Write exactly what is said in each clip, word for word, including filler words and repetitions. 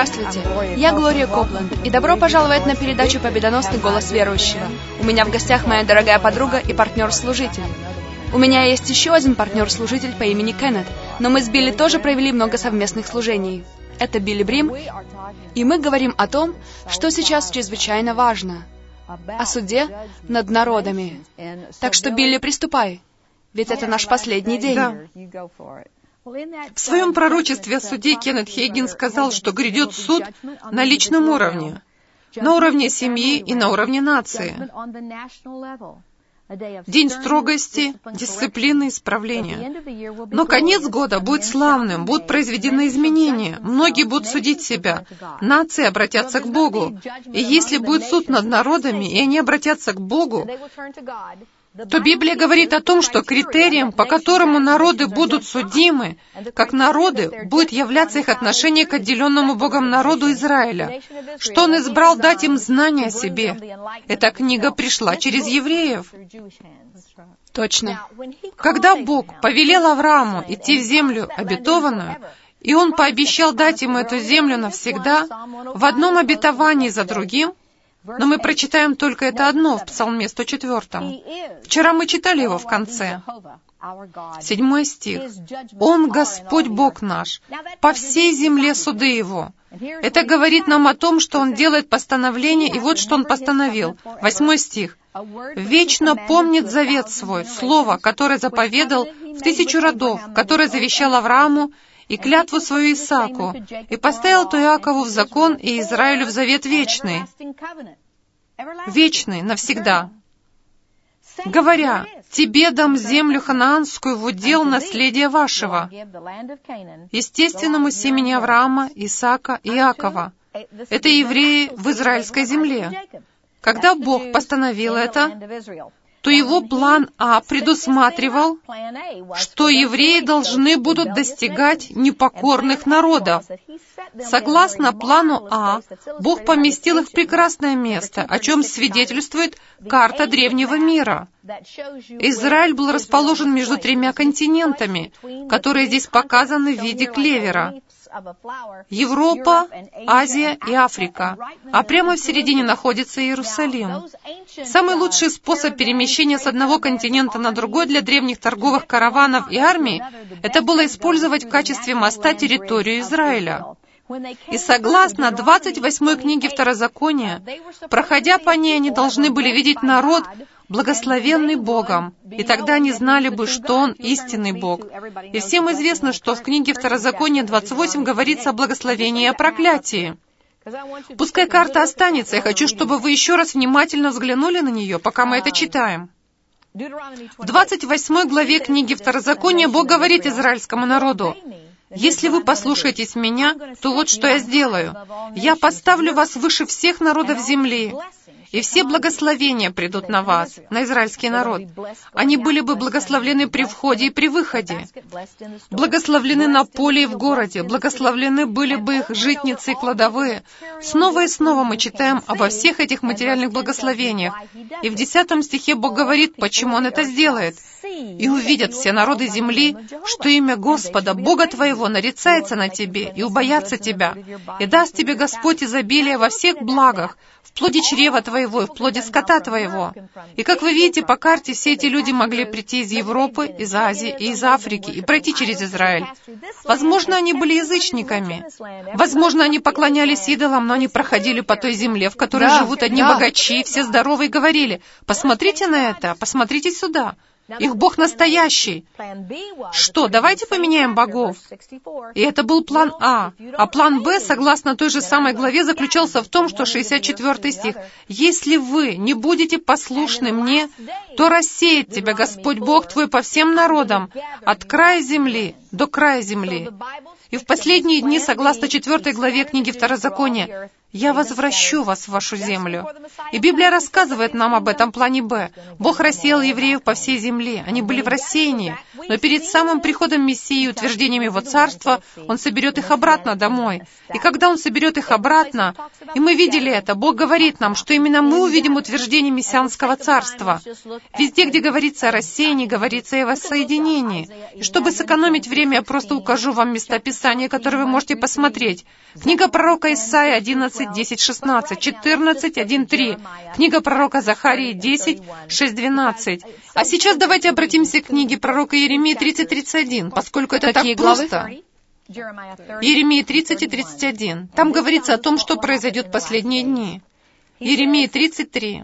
Здравствуйте, я Глория Копланд, и добро пожаловать на передачу «Победоносный голос верующего». У меня в гостях моя дорогая подруга и партнер-служитель. У меня есть еще один партнер-служитель по имени Кеннет, но мы с Билли тоже провели много совместных служений. Это Билли Брим, и мы говорим о том, что сейчас чрезвычайно важно — о суде над народами. Так что, Билли, приступай, ведь это наш последний день. Да. В своем пророчестве о суде Кеннет Хейгин сказал, что грядет суд на личном уровне, на уровне семьи и на уровне нации. День строгости, дисциплины, исправления. Но конец года будет славным, будут произведены изменения, многие будут судить себя, нации обратятся к Богу. И если будет суд над народами, и они обратятся к Богу, то Библия говорит о том, что критерием, по которому народы будут судимы, как народы, будет являться их отношение к отделенному Богом народу Израиля, что Он избрал дать им знания о себе. Эта книга пришла через евреев. Точно. Когда Бог повелел Аврааму идти в землю обетованную, и Он пообещал дать ему эту землю навсегда, в одном обетовании за другим, но мы прочитаем только это одно в Псалме сто четвёртом. Вчера мы читали его в конце. Седьмой стих. «Он Господь Бог наш, по всей земле суды Его». Это говорит нам о том, что Он делает постановление, и вот что Он постановил. Восьмой стих. «Вечно помнит завет свой, слово, которое заповедал в тысячу родов, которое завещал Аврааму, и клятву свою Исааку, и поставил то Иакову в закон и Израилю в завет вечный». Вечный, навсегда. Говоря, «Тебе дам землю ханаанскую в удел наследия вашего», естественному семени Авраама, Исаака и Иакова. Это евреи в израильской земле. Когда Бог постановил это, то Его план А предусматривал, что евреи должны будут достигать непокорных народов. Согласно плану А, Бог поместил их в прекрасное место, о чем свидетельствует карта древнего мира. Израиль был расположен между тремя континентами, которые здесь показаны в виде клевера. Европа, Азия и Африка, а прямо в середине находится Иерусалим. Самый лучший способ перемещения с одного континента на другой для древних торговых караванов и армий — это было использовать в качестве моста территорию Израиля. И согласно двадцать восьмой книге Второзакония, проходя по ней, они должны были видеть народ, благословенный Богом, и тогда они знали бы, что Он истинный Бог. И всем известно, что в книге Второзакония двадцать восемь говорится о благословении и о проклятии. Пускай карта останется, я хочу, чтобы вы еще раз внимательно взглянули на нее, пока мы это читаем. В двадцать восьмой главе книги Второзакония Бог говорит израильскому народу: «Если вы послушаетесь Меня, то вот что я сделаю. Я поставлю вас выше всех народов земли, и все благословения придут на вас», на израильский народ. Они были бы благословлены при входе и при выходе, благословлены на поле и в городе, благословлены были бы их житницы и кладовые. Снова и снова мы читаем обо всех этих материальных благословениях. И в десятом стихе Бог говорит, почему Он это сделает. «И увидят все народы земли, что имя Господа, Бога твоего, нарицается на тебе, и убоятся тебя, и даст тебе Господь изобилие во всех благах, в плоде чрева твоего и в плоде скота твоего». И как вы видите по карте, все эти люди могли прийти из Европы, из Азии и из Африки и пройти через Израиль. Возможно, они были язычниками. Возможно, они поклонялись идолам, но они проходили по той земле, в которой да, живут одни да. богачи, все здоровые, и говорили: «Посмотрите на это, посмотрите сюда. Их Бог настоящий. Что, давайте поменяем богов?» И это был план А. А план Б, согласно той же самой главе, заключался в том, что шестьдесят четвёртый стих. «Если вы не будете послушны Мне, то рассеет тебя Господь Бог твой по всем народам, от края земли до края земли». И в последние дни, согласно четвёртой главе книги Второзакония, я возвращу вас в вашу землю. И Библия рассказывает нам об этом плане Б. Бог рассеял евреев по всей земле. Они были в рассеянии. Но перед самым приходом Мессии и утверждением Его Царства Он соберет их обратно домой. И когда Он соберет их обратно, и мы видели это, Бог говорит нам, что именно мы увидим утверждение Мессианского Царства. Везде, где говорится о рассеянии, говорится и о воссоединении. И чтобы сэкономить время, я просто укажу вам места Писания, которые вы можете посмотреть. Книга пророка Исаия одиннадцать, десять, шестнадцать, четырнадцать, один, три. Книга пророка Захарии десять, шесть, двенадцать. А сейчас давайте обратимся к книге пророка Иеремии тридцать, тридцать один, поскольку это так просто. Иеремия тридцать и тридцать один. Там говорится о том, что произойдет в последние дни. Иеремия тридцать три.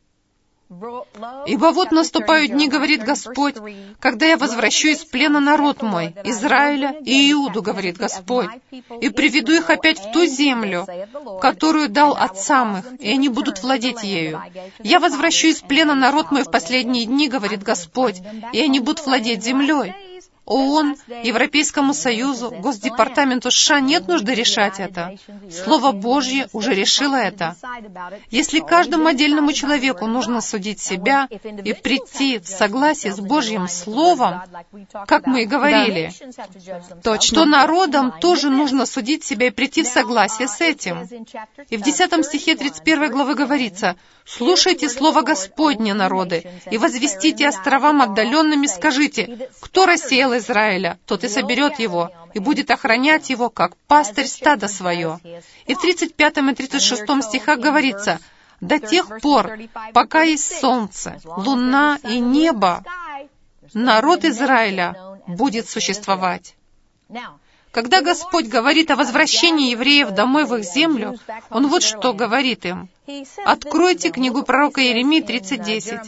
«Ибо вот наступают дни, говорит Господь, когда я возвращу из плена народ мой, Израиля и Иуду, говорит Господь, и приведу их опять в ту землю, которую дал отцам их, и они будут владеть ею. Я возвращу из плена народ мой в последние дни, говорит Господь, и они будут владеть землей». ООН, Европейскому Союзу, Госдепартаменту США нет нужды решать это. Слово Божье уже решило это. Если каждому отдельному человеку нужно судить себя и прийти в согласие с Божьим Словом, как мы и говорили, Точно. то народам тоже нужно судить себя и прийти в согласие с этим. И в десятом стихе тридцать первой главы говорится: «Слушайте слово Господне, народы, и возвестите островам отдаленными, скажите, кто рассеял Израиля, тот и соберет его, и будет охранять его, как пастырь стада свое». И в тридцать пятом и тридцать шестом стихах говорится: «До тех пор, пока есть солнце, луна и небо, народ Израиля будет существовать». Когда Господь говорит о возвращении евреев домой в их землю, Он вот что говорит им. Откройте книгу пророка Иеремии тридцать, десять.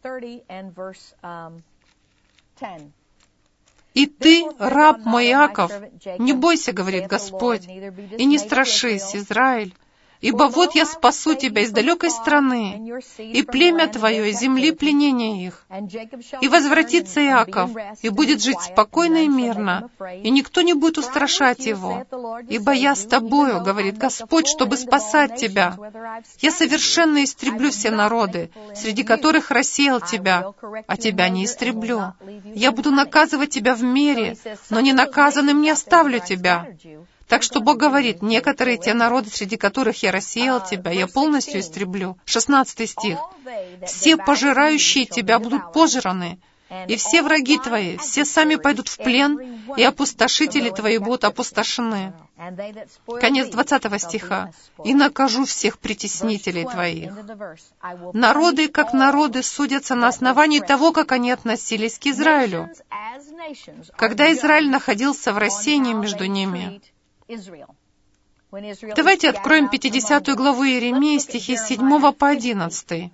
«И ты, раб мой Иаков, не бойся, говорит Господь, и не страшись, Израиль, ибо вот я спасу тебя из далекой страны, и племя твое из земли пленения их. И возвратится Иаков, и будет жить спокойно и мирно, и никто не будет устрашать его. Ибо я с тобою, говорит Господь, чтобы спасать тебя. Я совершенно истреблю все народы, среди которых рассеял тебя, а тебя не истреблю. Я буду наказывать тебя в мире, но не наказанным не оставлю тебя». Так что Бог говорит: некоторые те народы, среди которых я рассеял тебя, я полностью истреблю. шестнадцатый стих. «Все пожирающие тебя будут пожраны, и все враги твои, все сами пойдут в плен, и опустошители твои будут опустошены». Конец двадцатого стиха. «И накажу всех притеснителей твоих». Народы, как народы, судятся на основании того, как они относились к Израилю. Когда Израиль находился в рассеянии между ними. Давайте откроем пятидесятую главу Иеремии, стихи с седьмого по одиннадцатый.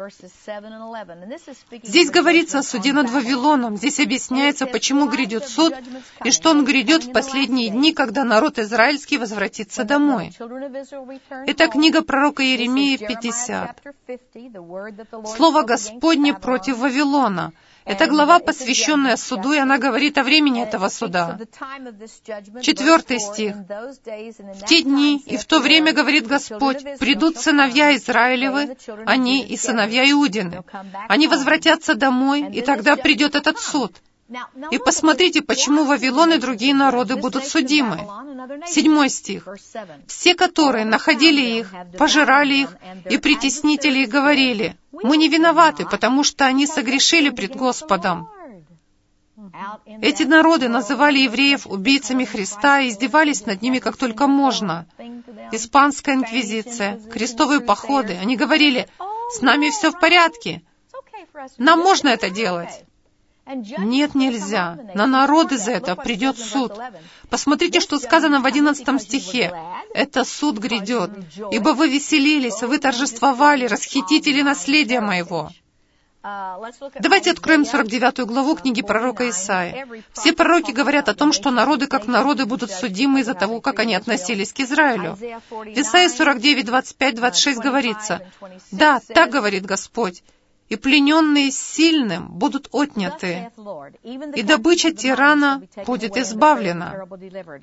Здесь говорится о суде над Вавилоном. Здесь объясняется, почему грядет суд, и что он грядет в последние дни, когда народ израильский возвратится домой. Это книга пророка Иеремии пятьдесят. Слово Господне против Вавилона. Это глава, посвященная суду, и она говорит о времени этого суда. Четвертый стих. «В те дни и в то время, говорит Господь, придут сыновья Израилевы, они и сыновья Иудины. Они возвратятся домой, и тогда придет этот суд». И посмотрите, почему Вавилон и другие народы будут судимы. Седьмой стих. «Все, которые находили их, пожирали их, и притеснители их говорили: мы не виноваты, потому что они согрешили пред Господом». Эти народы называли евреев убийцами Христа и издевались над ними как только можно. Испанская инквизиция, крестовые походы. Они говорили: «С нами все в порядке, нам можно это делать». Нет, нельзя. На народы за это придет суд. Посмотрите, что сказано в одиннадцатом стихе. «Это суд грядет, ибо вы веселились, вы торжествовали, расхитители наследия моего». Давайте откроем сорок девятую главу книги пророка Исаии. Все пророки говорят о том, что народы как народы будут судимы из-за того, как они относились к Израилю. В Исаии сорок девять, двадцать пять, двадцать шесть говорится: «Да, так говорит Господь, и плененные сильным будут отняты, и добыча тирана будет избавлена».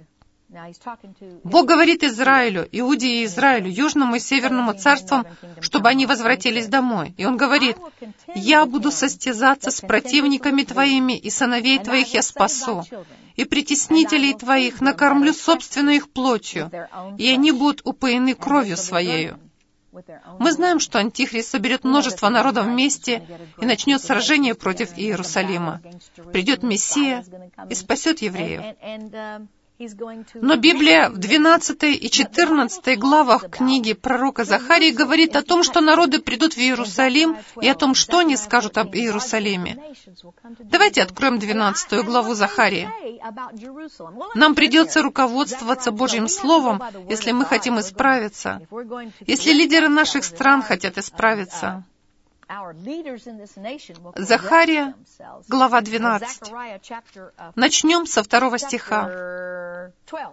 Бог говорит Израилю, Иуде и Израилю, Южному и Северному царствам, чтобы они возвратились домой. И Он говорит: «Я буду состязаться с противниками твоими, и сыновей твоих я спасу, и притеснителей твоих накормлю собственной их плотью, и они будут упоены кровью своею». Мы знаем, что Антихрист соберет множество народов вместе и начнет сражение против Иерусалима. Придет Мессия и спасет евреев. Но Библия в двенадцатой и четырнадцатой главах книги пророка Захарии говорит о том, что народы придут в Иерусалим и о том, что они скажут об Иерусалиме. Давайте откроем двенадцатую главу Захарии. Нам придется руководствоваться Божьим Словом, если мы хотим исправиться, если лидеры наших стран хотят исправиться. Захария, глава двенадцать. Начнем со второго стиха.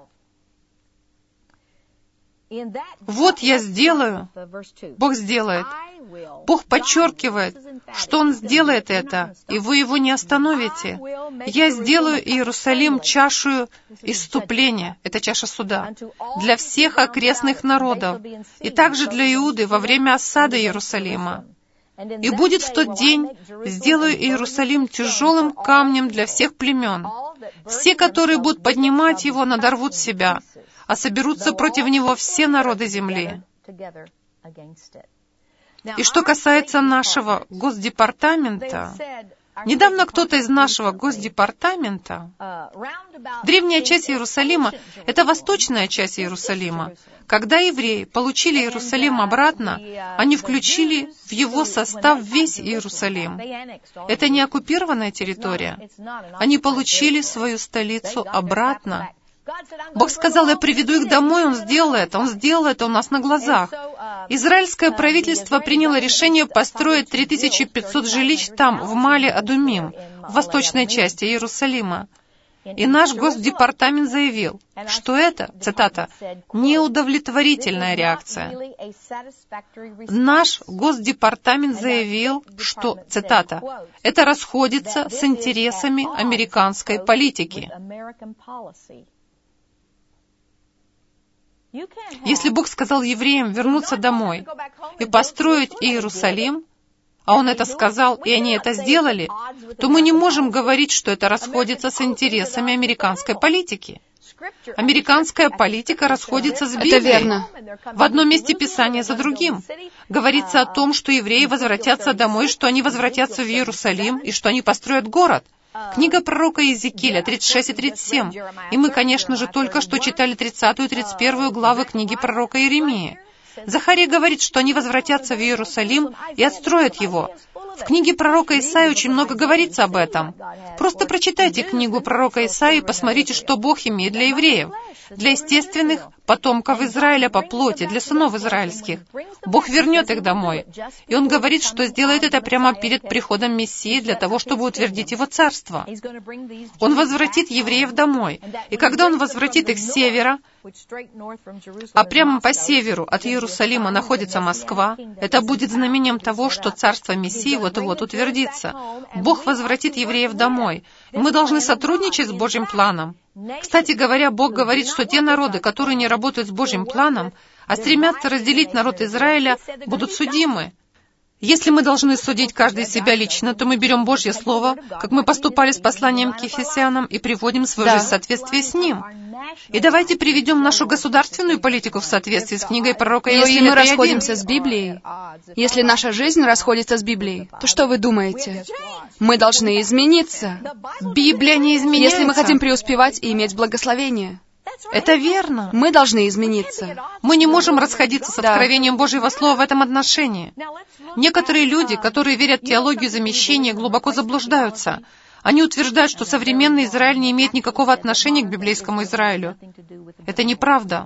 «Вот я сделаю», Бог сделает. Бог подчеркивает, что Он сделает это, и вы Его не остановите. «Я сделаю Иерусалим чашею исступления», это чаша суда, «для всех окрестных народов, и также для Иуды во время осады Иерусалима. И будет в тот день, сделаю Иерусалим тяжелым камнем для всех племен. Все, которые будут поднимать его, надорвут себя, а соберутся против него все народы земли». И что касается нашего Госдепартамента, недавно кто-то из нашего Госдепартамента, древняя часть Иерусалима — это восточная часть Иерусалима. Когда евреи получили Иерусалим обратно, они включили в его состав весь Иерусалим. Это не оккупированная территория. Они получили свою столицу обратно. Бог сказал: «Я приведу их домой», Он сделал это, Он сделал это у нас на глазах. Израильское правительство приняло решение построить три тысячи пятьсот жилищ там, в Маале-Адумим, в восточной части Иерусалима. И наш Госдепартамент заявил, что это, цитата, «неудовлетворительная реакция». Наш Госдепартамент заявил, что, цитата, «это расходится с интересами американской политики». Если Бог сказал евреям вернуться домой и построить Иерусалим, а Он это сказал, и они это сделали, то мы не можем говорить, что это расходится с интересами американской политики. Американская политика расходится с Библией. Это верно. В одном месте Писания за другим. Говорится о том, что евреи возвратятся домой, что они возвратятся в Иерусалим, и что они построят город. Книга пророка Иезекииля тридцать шесть и тридцать семь. И мы, конечно же, только что читали тридцатую и тридцать первую главы книги пророка Иеремии. Захария говорит, что они возвратятся в Иерусалим и отстроят его. В книге пророка Исаии очень много говорится об этом. Просто прочитайте книгу пророка Исаии и посмотрите, что Бог имеет для евреев, для естественных потомков Израиля по плоти, для сынов израильских. Бог вернет их домой. И Он говорит, что сделает это прямо перед приходом Мессии для того, чтобы утвердить Его царство. Он возвратит евреев домой. И когда Он возвратит их с севера, а прямо по северу от Иерусалима находится Москва, это будет знамением того, что царство Мессии вот-вот утвердится. Бог возвратит евреев домой. И мы должны сотрудничать с Божьим планом. Кстати говоря, Бог говорит, что те народы, которые не работают с Божьим планом, а стремятся разделить народ Израиля, будут судимы. Если мы должны судить каждый себя лично, то мы берем Божье Слово, как мы поступали с посланием к Ефесянам, и приводим свою Да. жизнь в соответствие с ним. И давайте приведем нашу государственную политику в соответствии с книгой пророка Но Иеремии. если мы расходимся с Библией, если наша жизнь расходится с Библией, то что вы думаете? Мы должны измениться. Библия не изменяется. Если мы хотим преуспевать и иметь благословение, Это верно. мы должны измениться. Мы не можем расходиться с Да. откровением Божьего Слова в этом отношении. Некоторые люди, которые верят в теологию замещения, глубоко заблуждаются. Они утверждают, что современный Израиль не имеет никакого отношения к библейскому Израилю. Это неправда.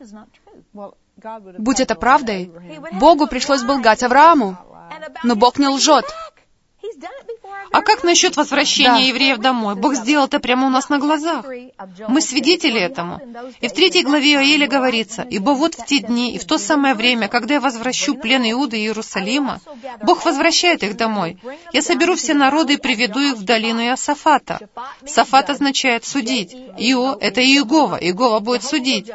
Будь это правдой, Богу пришлось бы лгать Аврааму. Но Бог не лжет. А как насчет возвращения да. евреев домой? Бог сделал это прямо у нас на глазах. Мы свидетели этому. И в третьей главе Иоэля говорится: «Ибо вот в те дни и в то самое время, когда я возвращу плен Иуды и Иерусалима, Бог возвращает их домой. Я соберу все народы и приведу их в долину Иосафата». Сафат означает «судить». Ио — это Иегова. Иегова будет судить.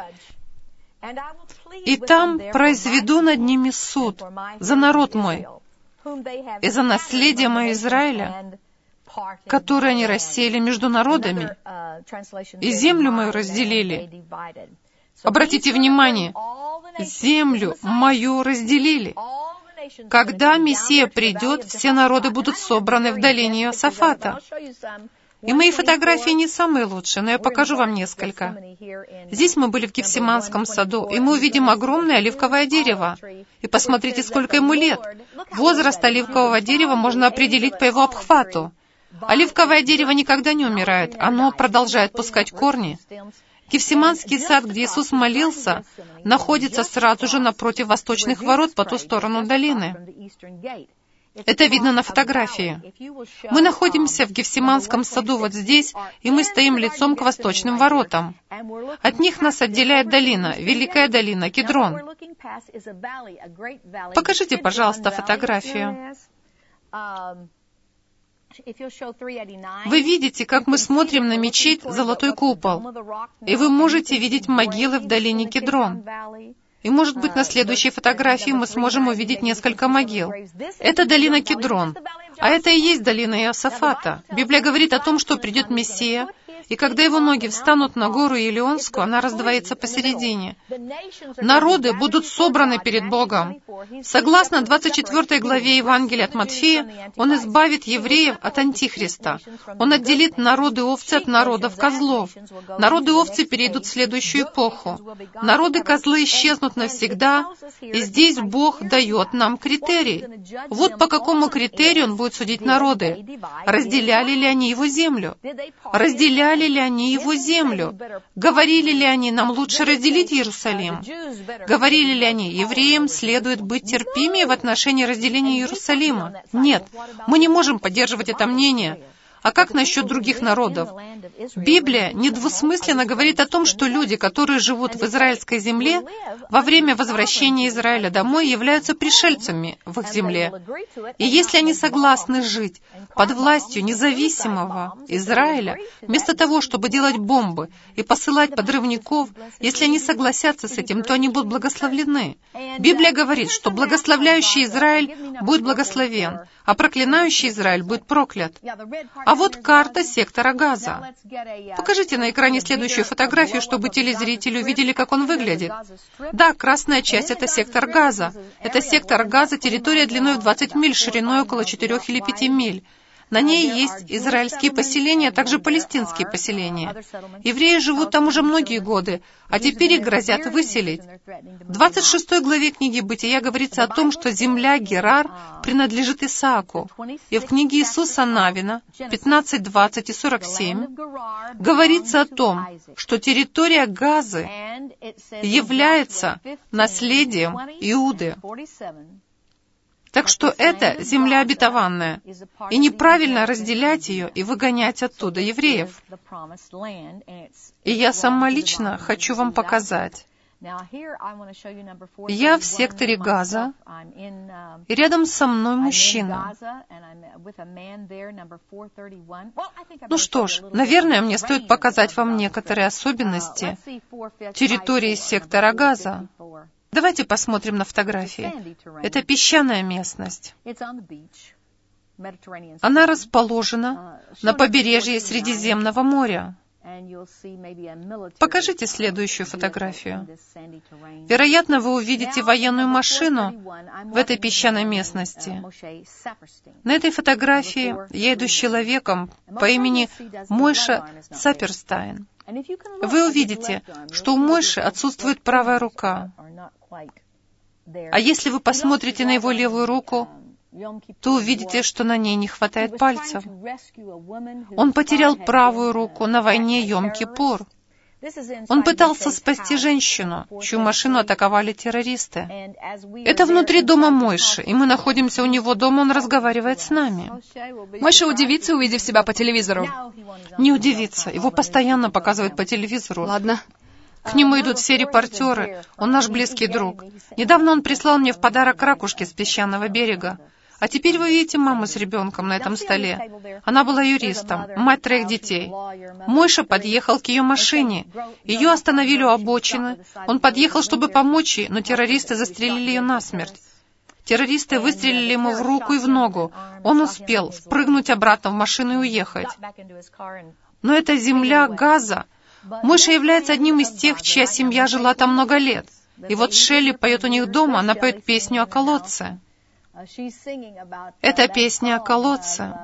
«И там произведу над ними суд за народ мой и за наследие мое Израиля, которое они рассеяли между народами, и землю мою разделили». Обратите внимание, землю мою разделили. Когда Мессия придет, все народы будут собраны в долине Иосафата. И мои фотографии не самые лучшие, но я покажу вам несколько. Здесь мы были в Гефсиманском саду, и мы увидим огромное оливковое дерево. И посмотрите, сколько ему лет. Возраст оливкового дерева можно определить по его обхвату. Оливковое дерево никогда не умирает, оно продолжает пускать корни. Гефсиманский сад, где Иисус молился, находится сразу же напротив восточных ворот по ту сторону долины. Это видно на фотографии. Мы находимся в Гефсиманском саду вот здесь, и мы стоим лицом к восточным воротам. От них нас отделяет долина, Великая долина, Кедрон. Покажите, пожалуйста, фотографию. Вы видите, как мы смотрим на мечеть «Золотой купол», и вы можете видеть могилы в долине Кедрон. И, может быть, на следующей фотографии мы сможем увидеть несколько могил. Это долина Кедрон, а это и есть долина Иосафата. Библия говорит о том, что придет Мессия, и когда его ноги встанут на гору Елеонскую, она раздвоится посередине. Народы будут собраны перед Богом. Согласно двадцать четвёртой главе Евангелия от Матфея, Он избавит евреев от Антихриста. Он отделит народы овцы от народов козлов. Народы овцы перейдут в следующую эпоху. Народы козлы исчезнут навсегда, и здесь Бог дает нам критерий. Вот по какому критерию Он будет судить народы. Разделяли ли они Его землю? Разделяли ли они Его землю? Говорили ли они: нам лучше разделить Иерусалим? Говорили ли они: евреям следует быть терпимее в отношении разделения Иерусалима? Нет, мы не можем поддерживать это мнение. А как насчет других народов? Библия недвусмысленно говорит о том, что люди, которые живут в израильской земле, во время возвращения Израиля домой являются пришельцами в их земле. И если они согласны жить под властью независимого Израиля, вместо того, чтобы делать бомбы и посылать подрывников, если они согласятся с этим, то они будут благословлены. Библия говорит, что благословляющий Израиль будет благословен, а проклинающий Израиль будет проклят. А вот карта сектора Газа. Покажите на экране следующую фотографию, чтобы телезрители увидели, как он выглядит. Да, красная часть — это сектор Газа. Это сектор Газа, территория длиной в двадцать миль, шириной около четырех или пяти миль. На ней есть израильские поселения, а также палестинские поселения. Евреи живут там уже многие годы, а теперь их грозят выселить. В двадцать шестой главе книги Бытия говорится о том, что земля Герар принадлежит Исааку. И в книге Иисуса Навина пятнадцать, двадцать и сорок семь говорится о том, что территория Газы является наследием Иуды. Так что это земля обетованная, и неправильно разделять ее и выгонять оттуда евреев. И я сама лично хочу вам показать. Я в секторе Газа, и рядом со мной мужчина. Ну что ж, наверное, мне стоит показать вам некоторые особенности территории сектора Газа. Давайте посмотрим на фотографии. Это песчаная местность. Она расположена на побережье Средиземного моря. Покажите следующую фотографию. Вероятно, вы увидите военную машину в этой песчаной местности. На этой фотографии я иду с человеком по имени Мойша Саперстайн. Вы увидите, что у Мойши отсутствует правая рука. А если вы посмотрите на его левую руку, то увидите, что на ней не хватает пальцев. Он потерял правую руку на войне Йом-Кипур. Он пытался спасти женщину, чью машину атаковали террористы. Это внутри дома Мойши, и мы находимся у него дома, он разговаривает с нами. Мойша удивится, увидев себя по телевизору. Не удивится, его постоянно показывают по телевизору. Ладно. К нему идут все репортеры, он наш близкий друг. Недавно он прислал мне в подарок ракушки с песчаного берега. А теперь вы видите маму с ребенком на этом столе. Она была юристом, мать троих детей. Мойша подъехал к ее машине. Ее остановили у обочины. Он подъехал, чтобы помочь ей, но террористы застрелили ее насмерть. Террористы выстрелили ему в руку и в ногу. Он успел впрыгнуть обратно в машину и уехать. Но это земля Газа. Мойша является одним из тех, чья семья жила там много лет. И вот Шелли поет у них дома, она поет песню о колодце. Это песня о колодце.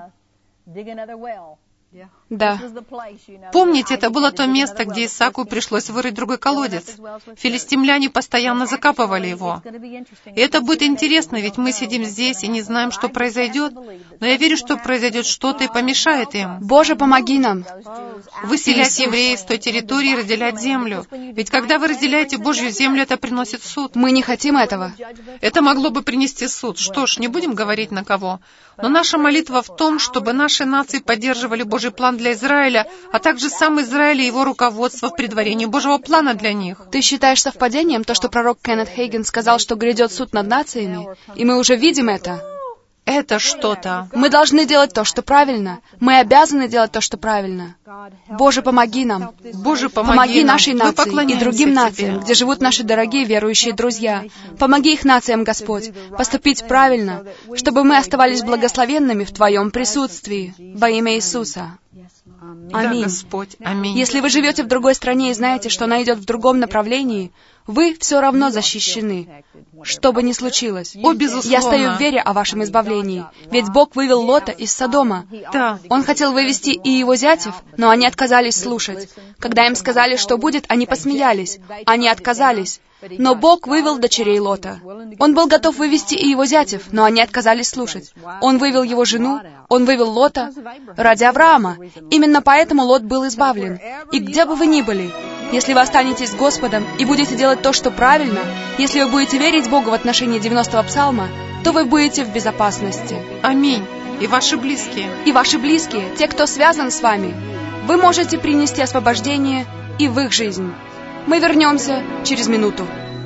Да. Помните, это было то место, где Исааку пришлось вырыть другой колодец. Филистимляне постоянно закапывали его. И это будет интересно, ведь мы сидим здесь и не знаем, что произойдет, но я верю, что произойдет что-то и помешает им. Боже, помоги нам. Выселять евреев с той территории и разделять землю. Ведь когда вы разделяете Божью землю, это приносит суд. Мы не хотим этого. Это могло бы принести суд. Что ж, не будем говорить на кого. Но наша молитва в том, чтобы наши нации поддерживали Божий план для Израиля, а также сам Израиль и его руководство в предварении Божьего плана для них. Ты считаешь совпадением то, что пророк Кеннет Хейген сказал, что грядет суд над нациями? И мы уже видим это. Это что-то. Мы должны делать то, что правильно. Мы обязаны делать то, что правильно. Боже, помоги нам. Боже, помоги, помоги нам. нашей нации и другим нациям, Тебе. где живут наши дорогие верующие друзья. Помоги их нациям, Господь, поступить правильно, чтобы мы оставались благословенными в Твоем присутствии. Во имя Иисуса. Аминь. Да, Господь, аминь. Если вы живете в другой стране и знаете, что она идет в другом направлении, вы все равно защищены, что бы ни случилось. О, безусловно. Я стою в вере о вашем избавлении, ведь Бог вывел Лота из Содома. Да. Он хотел вывести и его зятев, но они отказались слушать. Когда им сказали, что будет, они посмеялись. Они отказались. Но Бог вывел дочерей Лота. Он был готов вывести и его зятев, но они отказались слушать. Он вывел его жену, он вывел Лота ради Авраама. Именно поэтому Лот был избавлен. И где бы вы ни были, если вы останетесь с Господом и будете делать то, что правильно, если вы будете верить Богу в отношении девяностого псалма, то вы будете в безопасности. Аминь. И ваши близкие. И ваши близкие, те, кто связан с вами, вы можете принести освобождение и в их жизнь. Мы вернемся через минуту.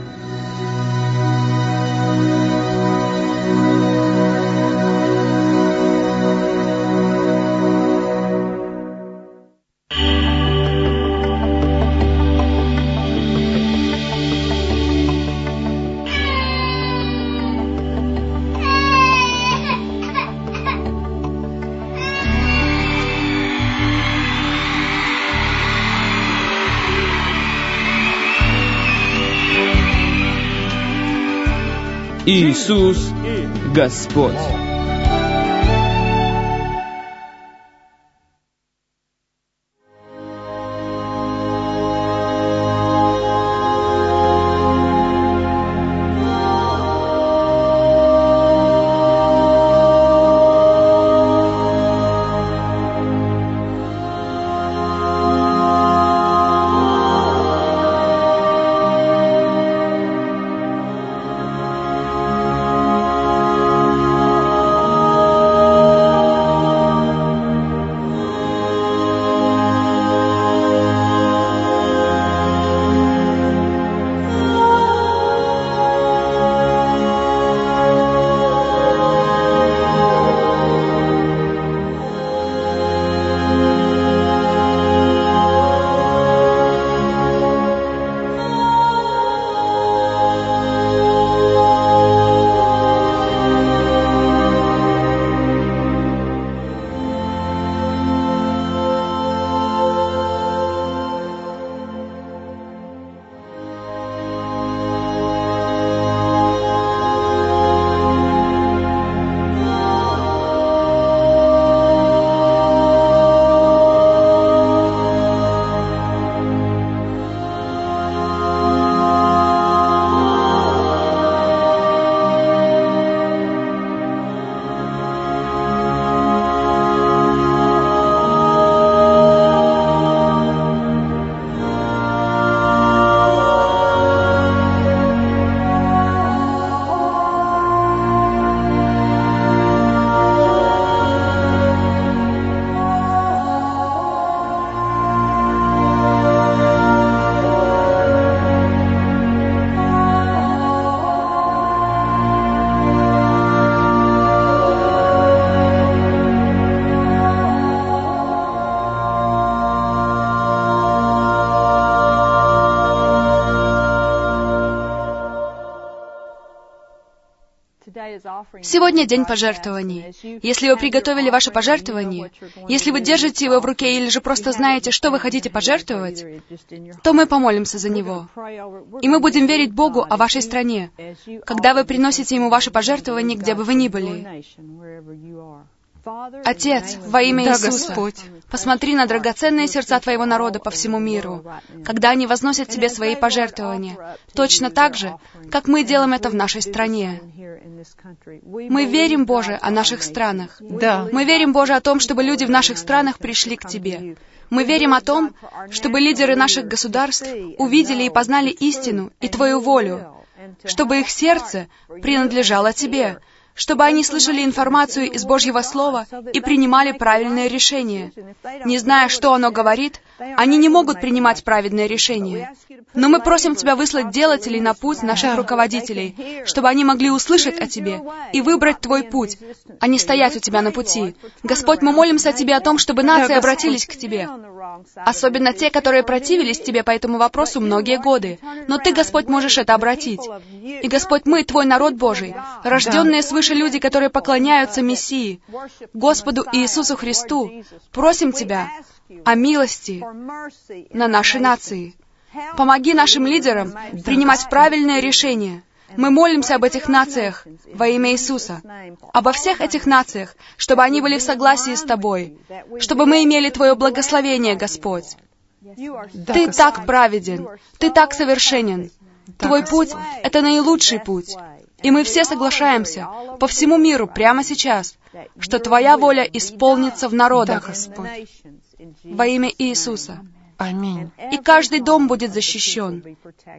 Иисус Господь. Сегодня день пожертвований. Если вы приготовили ваше пожертвование, если вы держите его в руке или же просто знаете, что вы хотите пожертвовать, то мы помолимся за него. И мы будем верить Богу о вашей стране, когда вы приносите Ему ваше пожертвование, где бы вы ни были. Отец, во имя Да, Иисуса, Господь. посмотри на драгоценные сердца Твоего народа по всему миру, когда они возносят Тебе свои пожертвования, точно так же, как мы делаем это в нашей стране. Мы верим, Боже, о наших странах. Да. Мы верим, Боже, о том, чтобы люди в наших странах пришли к Тебе. Мы верим о том, чтобы лидеры наших государств увидели и познали истину и Твою волю, чтобы их сердце принадлежало Тебе, чтобы они слышали информацию из Божьего Слова и принимали правильные решения. Не зная, что оно говорит, они не могут принимать праведные решения. Но мы просим Тебя выслать делателей на путь наших руководителей, чтобы они могли услышать о Тебе и выбрать Твой путь, а не стоять у Тебя на пути. Господь, мы молимся о Тебе о том, чтобы нации обратились к Тебе. Особенно те, которые противились Тебе по этому вопросу многие годы. Но Ты, Господь, можешь это обратить. И, Господь, мы, Твой народ Божий, рожденные свыше люди, которые поклоняются Мессии, Господу Иисусу Христу, просим Тебя о милости на наши нации. Помоги нашим лидерам принимать правильные решения. Мы молимся об этих нациях во имя Иисуса, обо всех этих нациях, чтобы они были в согласии с Тобой, чтобы мы имели Твое благословение, Господь. Да, Ты Господь. так праведен, Ты так совершенен. Твой путь — это наилучший путь. И мы все соглашаемся по всему миру прямо сейчас, что Твоя воля исполнится в народах, Да, Господь. во имя Иисуса. Аминь. И каждый дом будет защищен.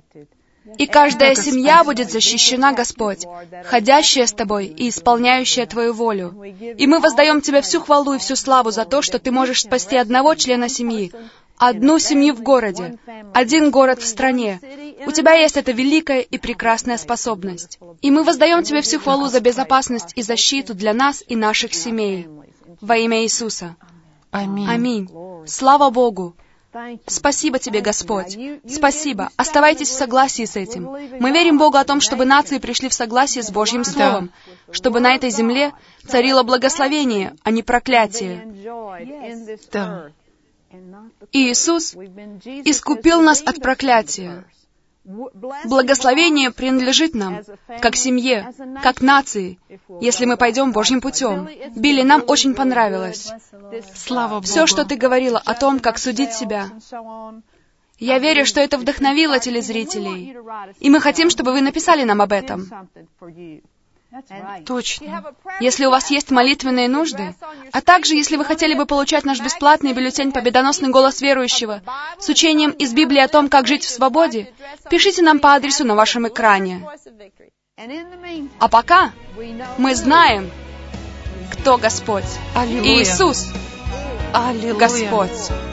И каждая Да, семья будет защищена, Господь, ходящая с Тобой и исполняющая Твою волю. И мы воздаем Тебе всю хвалу и всю славу за то, что Ты можешь спасти одного члена семьи, одну семью в городе, один город в стране. У Тебя есть эта великая и прекрасная способность. И мы воздаем Тебе всю хвалу за безопасность и защиту для нас и наших семей. Во имя Иисуса. Аминь. Аминь. Слава Богу. Спасибо Тебе, Господь. Спасибо. Оставайтесь в согласии с этим. Мы верим Богу о том, чтобы нации пришли в согласие с Божьим Словом, чтобы на этой земле царило благословение, а не проклятие. Да. Иисус искупил нас от проклятия. Благословение принадлежит нам, как семье, как нации, если мы пойдем Божьим путем. Билли, нам очень понравилось. Слава Богу. Все, что ты говорила о том, как судить себя. Я верю, что это вдохновило телезрителей. И мы хотим, чтобы вы написали нам об этом. Точно. Если у вас есть молитвенные нужды, а также если вы хотели бы получать наш бесплатный бюллетень «Победоносный голос верующего» с учением из Библии о том, как жить в свободе, пишите нам по адресу на вашем экране. А пока мы знаем, кто Господь. Аллилуйя. Иисус Аллилуйя. Господь.